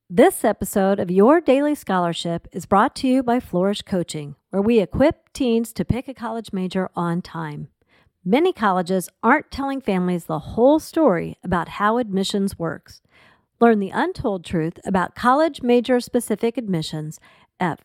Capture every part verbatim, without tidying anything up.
This episode of Your Daily Scholarship is brought to you by Flourish Coaching, where we equip teens to pick a college major on time. Many colleges aren't telling families the whole story about how admissions works. Learn the untold truth about college major-specific admissions at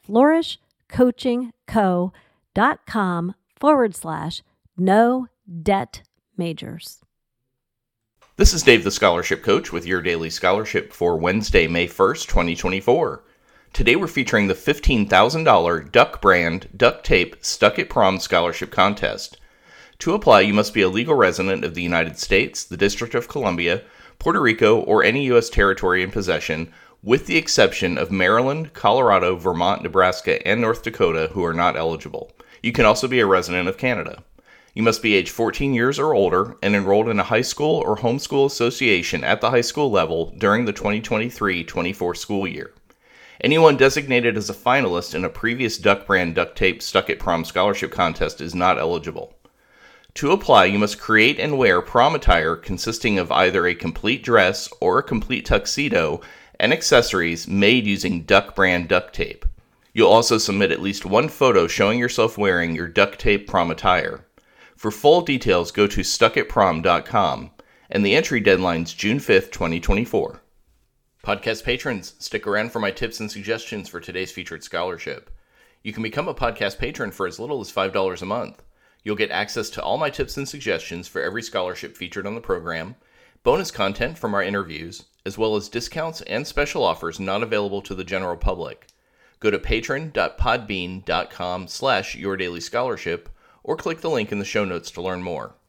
flourishcoachingco.com forward slash no debt majors. This is Dave the Scholarship Coach with your Daily Scholarship for Wednesday, May first, twenty twenty-four. Today we're featuring the fifteen thousand dollars Duck Brand Duct Tape Stuck at Prom Scholarship Contest. To apply, you must be a legal resident of the United States, the District of Columbia, Puerto Rico, or any U S territory in possession, with the exception of Maryland, Colorado, Vermont, Nebraska, and North Dakota, who are not eligible. You can also be a resident of Canada. You must be age fourteen years or older and enrolled in a high school or homeschool association at the high school level during the twenty twenty-three twenty-four school year. Anyone designated as a finalist in a previous Duck Brand Duct Tape Stuck at Prom Scholarship Contest is not eligible. To apply, you must create and wear prom attire consisting of either a complete dress or a complete tuxedo and accessories made using Duck Brand duct tape. You'll also submit at least one photo showing yourself wearing your duct tape prom attire. For full details, go to stuck at prom dot com, and the entry deadline's June fifth, twenty twenty-four. Podcast patrons, stick around for my tips and suggestions for today's featured scholarship. You can become a podcast patron for as little as five dollars a month. You'll get access to all my tips and suggestions for every scholarship featured on the program, bonus content from our interviews, as well as discounts and special offers not available to the general public. Go to patron dot podbean dot com slash your daily scholarship, or click the link in the show notes to learn more.